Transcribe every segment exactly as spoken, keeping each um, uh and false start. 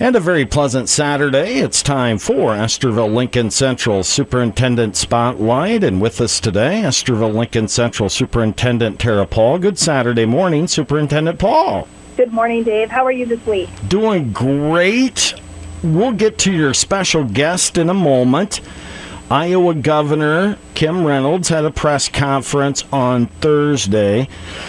And a very pleasant Saturday. It's time for Estherville Lincoln Central Superintendent Spotlight. And with us today, Estherville Lincoln Central Superintendent Tara Paul. Good Saturday morning, Superintendent Paul. Good morning, Dave. How are you this week? Doing great. We'll get to your special guest in a moment. Iowa Governor Kim Reynolds had a press conference on Thursday.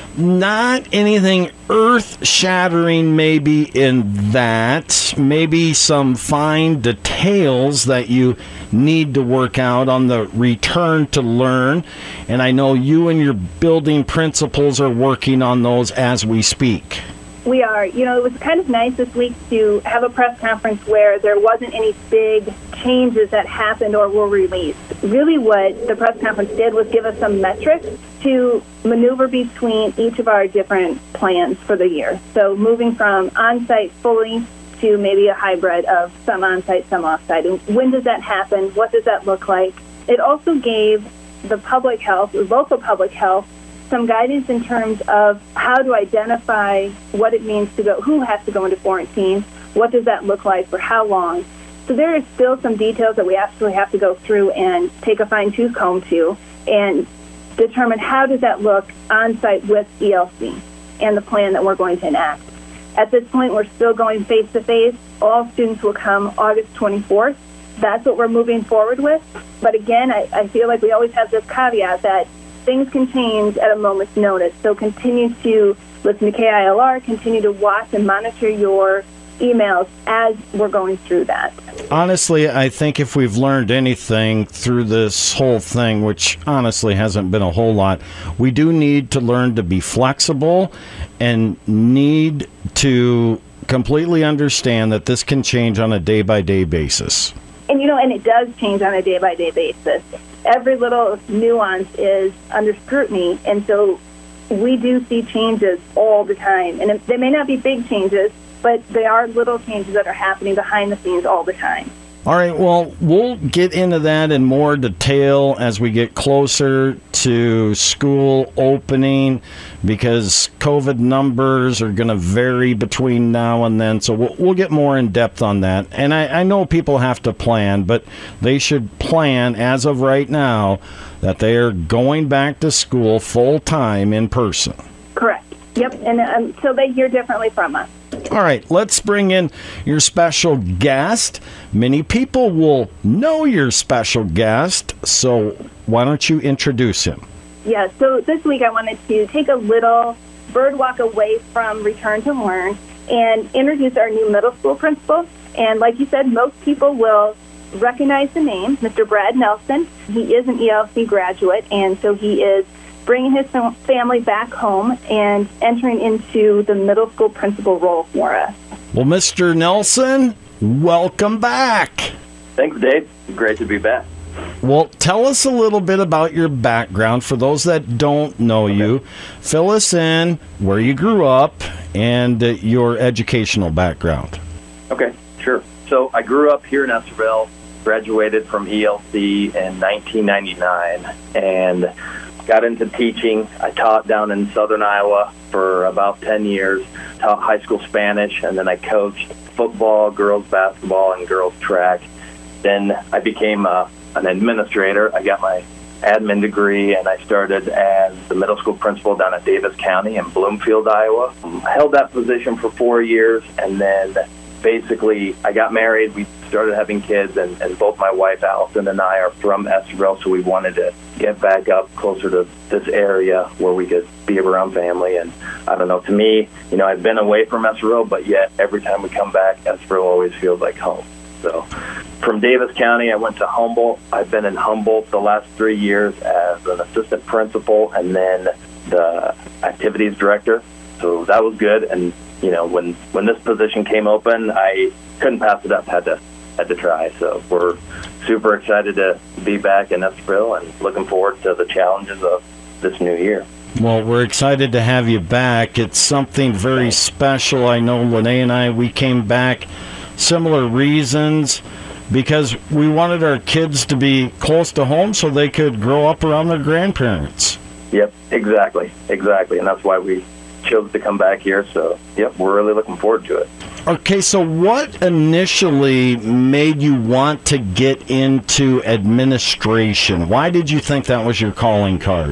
Not anything earth-shattering maybe in that. Maybe some fine details that you need to work out on the return to learn. And I know you and your building principals are working on those as we speak. We are. You know, it was kind of nice this week to have a press conference where there wasn't any big changes that happened or were released. Really what the press conference did was give us some metrics to maneuver between each of our different plans for the year. So moving from on-site fully to maybe a hybrid of some on-site, some off-site. And when does that happen? What does that look like? It also gave the public health, the local public health, some guidance in terms of how to identify what it means to go, who has to go into quarantine, what does that look like, for how long. So there is still some details that we absolutely have to go through and take a fine-tooth comb to and determine how does that look on-site with E L C and the plan that we're going to enact. At this point, we're still going face-to-face. All students will come August twenty-fourth. That's what we're moving forward with. But again, I, I feel like we always have this caveat that things can change at a moment's notice. So continue to listen to K I L R, continue to watch and monitor your emails as we're going through that. Honestly, I think if we've learned anything through this whole thing, which honestly hasn't been a whole lot, we do need to learn to be flexible and need to completely understand that this can change on a day-by-day basis. And, you know, and it does change on a day-by-day basis. Every little nuance is under scrutiny, and so we do see changes all the time. And they may not be big changes, but they are little changes that are happening behind the scenes all the time. All right, well, we'll get into that in more detail as we get closer to school opening, because COVID numbers are going to vary between now and then, so we'll, we'll get more in depth on that. And I, I know people have to plan, but they should plan, as of right now, that they are going back to school full-time in person. Correct. Yep, and until um, they hear differently from us. All right, let's bring in your special guest. Many people will know your special guest, so why don't you introduce him? Yeah, so this week I wanted to take a little bird walk away from Return to Learn and introduce our new middle school principal. And like you said, most people will recognize the name, Mister Brad Nelson. He is an E L C graduate, and so he is bringing his family back home and entering into the middle school principal role for us. Well, Mister Nelson, welcome back. Thanks, Dave. Great to be back. Well, tell us a little bit about your background. For those that don't know okay. you, fill us in where you grew up and uh, your educational background. Okay, sure. So I grew up here in Estherville, graduated from E L C in nineteen ninety-nine, and got into teaching. I taught down in southern Iowa for about ten years, taught high school Spanish, and then I coached football, girls basketball, and girls track. Then I became a, an administrator. I got my admin degree, and I started as the middle school principal down at Davis County in Bloomfield, Iowa. I held that position for four years, and then basically I got married. We started having kids, and, and both my wife, Allison, and I are from Estherville, so we wanted to get back up closer to this area where we could be around family. And I don't know, to me, you know, I've been away from Estherville, but yet every time we come back, Estherville always feels like home. So from Davis County, I went to Humboldt. I've been in Humboldt the last three years as an assistant principal and then the activities director. So that was good. And, you know, when, when this position came open, I couldn't pass it up, had to had to try. So we're super excited to be back in Estherville and looking forward to the challenges of this new year. Well, we're excited to have you back. It's something very special. I know Lene and I, we came back similar reasons because we wanted our kids to be close to home so they could grow up around their grandparents. Yep, exactly, exactly. And that's why we chose to come back here. So, yep, we're really looking forward to it. Okay, so what initially made you want to get into administration? Why did you think that was your calling card?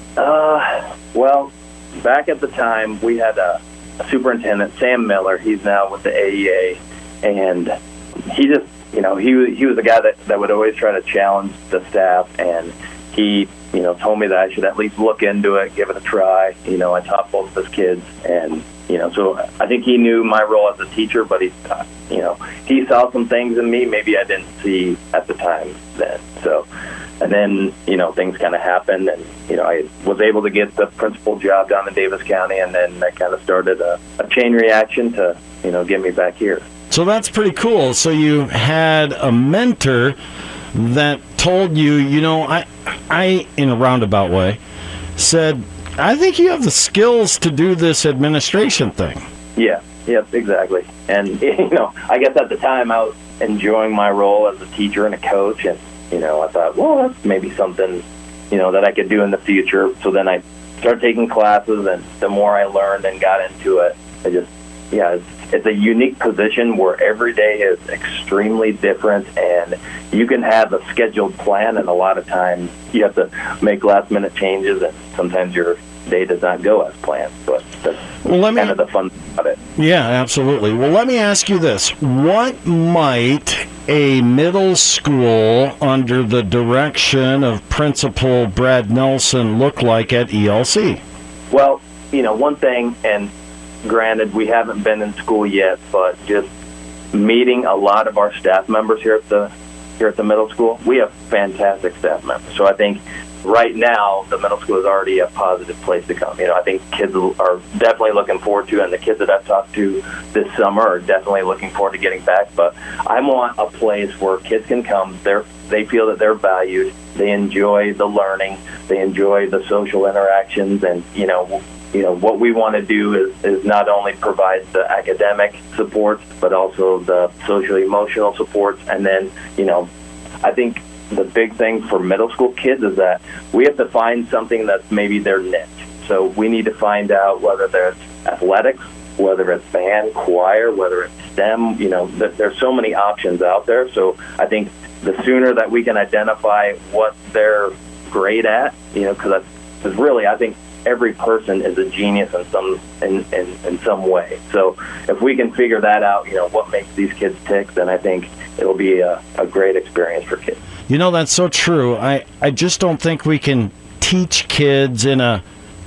Uh, well, back at the time, we had a, a superintendent, Sam Miller. He's now with the A E A, and he just, you know, he he was a guy that, that would always try to challenge the staff, and he, you know, told me that I should at least look into it, give it a try. You know, I taught both of his kids, and you know, so I think he knew my role as a teacher, but he, uh, you know, he saw some things in me maybe I didn't see at the time then. So, and then, you know, things kind of happened, and, you know, I was able to get the principal job down in Davis County, and then that kind of started a, a chain reaction to, you know, get me back here. So that's pretty cool. So you had a mentor that told you, you know, I, I in a roundabout way, said, I think you have the skills to do this administration thing. Yeah, yep, exactly. And, you know, I guess at the time I was enjoying my role as a teacher and a coach, and, you know, I thought, well, that's maybe something, you know, that I could do in the future. So then I started taking classes, and the more I learned and got into it, I just, yeah, it's, it's a unique position where every day is extremely different, and you can have a scheduled plan, and a lot of times you have to make last-minute changes, and sometimes your day does not go as planned. But that's well, let me, kind of the fun of it. Yeah, absolutely. Well, let me ask you this. What might a middle school under the direction of Principal Brad Nelson look like at E L C? Well, you know, one thing, and granted, we haven't been in school yet, but just meeting a lot of our staff members here at the here at the middle school, we have fantastic staff members. So I think right now the middle school is already a positive place to come. You know, I think kids are definitely looking forward to, and the kids that I've talked to this summer are definitely looking forward to getting back. But I want a place where kids can come. They're they feel that they're valued. They enjoy the learning. They enjoy the social interactions, and you know. You know, what we want to do is, is not only provide the academic supports, but also the social-emotional supports. And then, you know, I think the big thing for middle school kids is that we have to find something that's maybe their niche. So we need to find out whether there's athletics, whether it's band, choir, whether it's STEM. You know, th- there's so many options out there. So I think the sooner that we can identify what they're great at, you know, because that's really, I think, every person is a genius in some in, in, in some way. So if we can figure that out, you know, what makes these kids tick, then I think it'll be a, a great experience for kids. You know, that's so true. I, I just don't think we can teach kids in a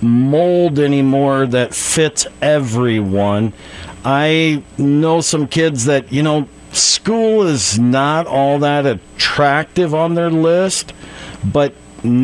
mold anymore that fits everyone. I know some kids that, you know, school is not all that attractive on their list, but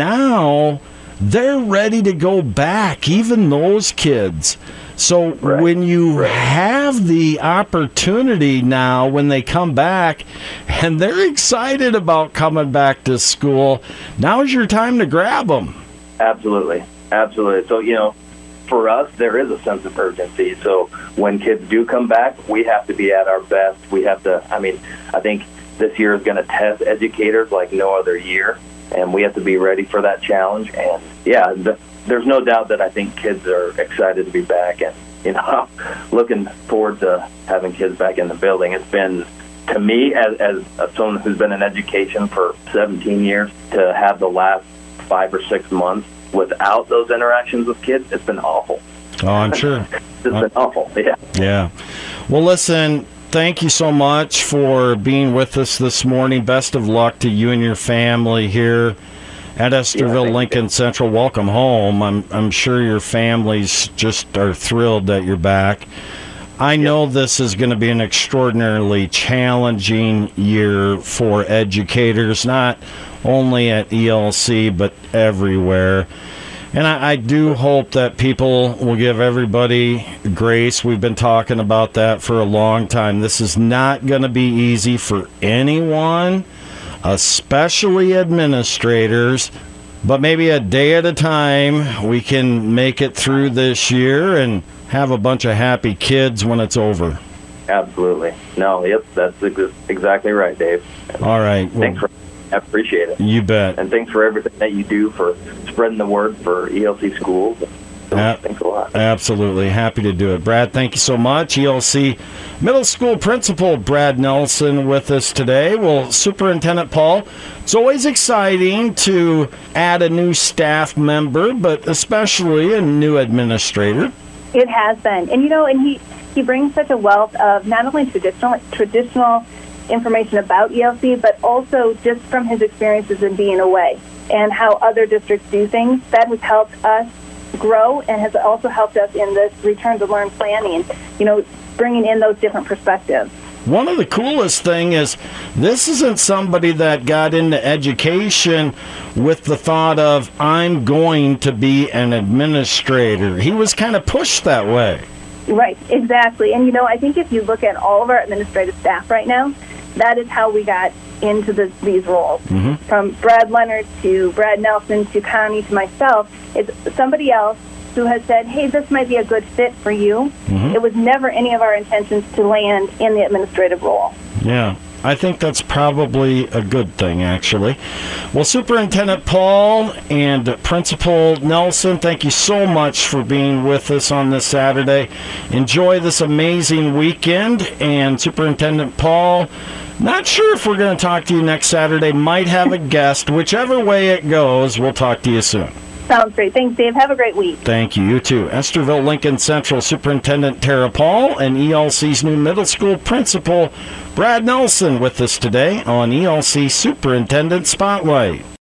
now they're ready to go back, even those kids. So right. when you right. have the opportunity now, when they come back, and they're excited about coming back to school, now's your time to grab them. Absolutely. Absolutely. So, you know, for us, there is a sense of urgency. So when kids do come back, we have to be at our best. We have to, I mean, I think this year is going to test educators like no other year. And we have to be ready for that challenge. And, yeah, the, there's no doubt that I think kids are excited to be back. And, you know, looking forward to having kids back in the building. It's been, to me, as, as someone who's been in education for seventeen years, to have the last five or six months without those interactions with kids, it's been awful. Oh, I'm sure. It's been uh, awful, yeah. Yeah. Well, listen, thank you so much for being with us this morning. Best of luck to you and your family here at Estherville yeah, Lincoln you. Central. Welcome home. I'm I'm sure your families just are thrilled that you're back. I yeah. know this is going to be an extraordinarily challenging year for educators, not only at E L C but everywhere. And I, I do hope that people will give everybody grace. We've been talking about that for a long time. This is not going to be easy for anyone, especially administrators. But maybe a day at a time, we can make it through this year and have a bunch of happy kids when it's over. Absolutely. No, yep, that's exactly right, Dave. All right. Well, thanks for I appreciate it. You bet. And thanks for everything that you do for spreading the word for E L C schools. So Uh, thanks a lot. Absolutely. Happy to do it. Brad, thank you so much. E L C Middle School Principal Brad Nelson with us today. Well, Superintendent Paul, it's always exciting to add a new staff member, but especially a new administrator. It has been. And, you know, and he, he brings such a wealth of not only traditional traditional information about E L C, but also just from his experiences in being away and how other districts do things. That has helped us grow and has also helped us in this return to learn planning, you know, bringing in those different perspectives. One of the coolest thing is this isn't somebody that got into education with the thought of, I'm going to be an administrator. He was kind of pushed that way. Right, exactly. And, you know, I think if you look at all of our administrative staff right now, that is how we got into the, these roles. Mm-hmm. From Brad Leonard to Brad Nelson to Connie to myself, it's somebody else who has said, hey, this might be a good fit for you. Mm-hmm. It was never any of our intentions to land in the administrative role. Yeah, I think that's probably a good thing, actually. Well, Superintendent Paul and Principal Nelson, thank you so much for being with us on this Saturday. Enjoy this amazing weekend. And Superintendent Paul, not sure if we're going to talk to you next Saturday. Might have a guest. Whichever way it goes, we'll talk to you soon. Sounds great. Thanks, Dave. Have a great week. Thank you. You too. Esterville Lincoln Central Superintendent Tara Paul and E L C's new middle school principal Brad Nelson with us today on E L C Superintendent Spotlight.